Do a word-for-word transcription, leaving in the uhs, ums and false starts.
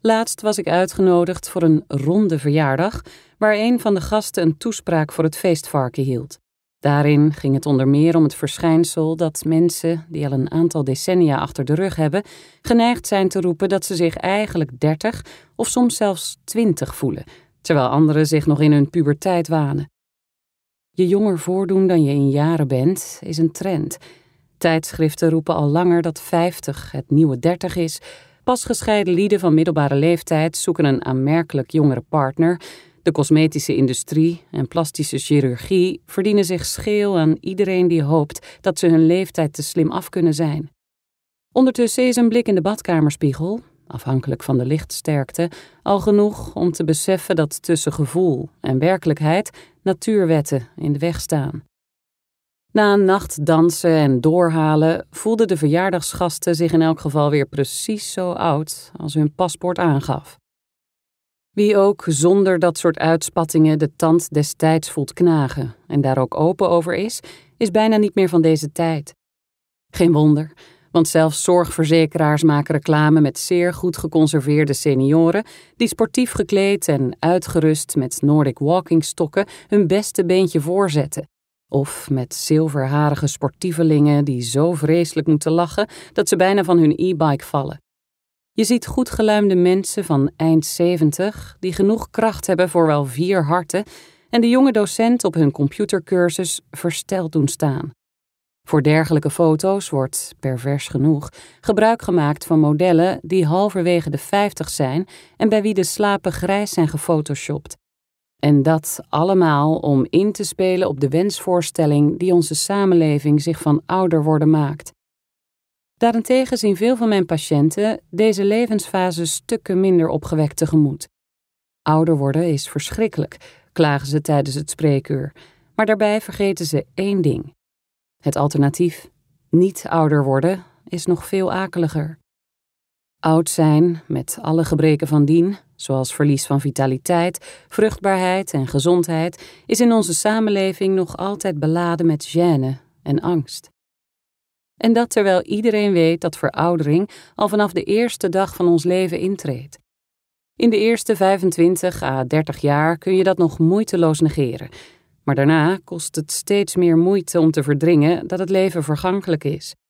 Laatst was ik uitgenodigd voor een ronde verjaardag, waar een van de gasten een toespraak voor het feestvarken hield. Daarin ging het onder meer om het verschijnsel dat mensen, die al een aantal decennia achter de rug hebben, geneigd zijn te roepen dat ze zich eigenlijk dertig of soms zelfs twintig voelen, terwijl anderen zich nog in hun puberteit wanen. Je jonger voordoen dan je in jaren bent, is een trend. Tijdschriften roepen al langer dat vijftig het nieuwe dertig is. Pas gescheiden lieden van middelbare leeftijd zoeken een aanmerkelijk jongere partner. De cosmetische industrie en plastische chirurgie verdienen zich scheel aan iedereen die hoopt dat ze hun leeftijd te slim af kunnen zijn. Ondertussen is een blik in de badkamerspiegel, afhankelijk van de lichtsterkte, al genoeg om te beseffen dat tussen gevoel en werkelijkheid natuurwetten in de weg staan. Na een nacht dansen en doorhalen voelden de verjaardagsgasten zich in elk geval weer precies zo oud als hun paspoort aangaf. Wie ook zonder dat soort uitspattingen de tand des tijds voelt knagen en daar ook open over is, is bijna niet meer van deze tijd. Geen wonder, want zelfs zorgverzekeraars maken reclame met zeer goed geconserveerde senioren die sportief gekleed en uitgerust met Nordic walking stokken hun beste beentje voorzetten. Of met zilverharige sportievelingen die zo vreselijk moeten lachen dat ze bijna van hun e-bike vallen. Je ziet goed geluimde mensen van eind zeventig die genoeg kracht hebben voor wel vier harten en de jonge docent op hun computercursus versteld doen staan. Voor dergelijke foto's wordt, pervers genoeg, gebruik gemaakt van modellen die halverwege de vijftig zijn en bij wie de slapen grijs zijn gefotoshopt. En dat allemaal om in te spelen op de wensvoorstelling die onze samenleving zich van ouder worden maakt. Daarentegen zien veel van mijn patiënten deze levensfase stukken minder opgewekt tegemoet. Ouder worden is verschrikkelijk, klagen ze tijdens het spreekuur, maar daarbij vergeten ze één ding. Het alternatief, niet ouder worden, is nog veel akeliger. Oud zijn, met alle gebreken van dien, zoals verlies van vitaliteit, vruchtbaarheid en gezondheid, is in onze samenleving nog altijd beladen met gêne en angst. En dat terwijl iedereen weet dat veroudering al vanaf de eerste dag van ons leven intreedt. In de eerste vijfentwintig à dertig jaar kun je dat nog moeiteloos negeren, maar daarna kost het steeds meer moeite om te verdringen dat het leven vergankelijk is.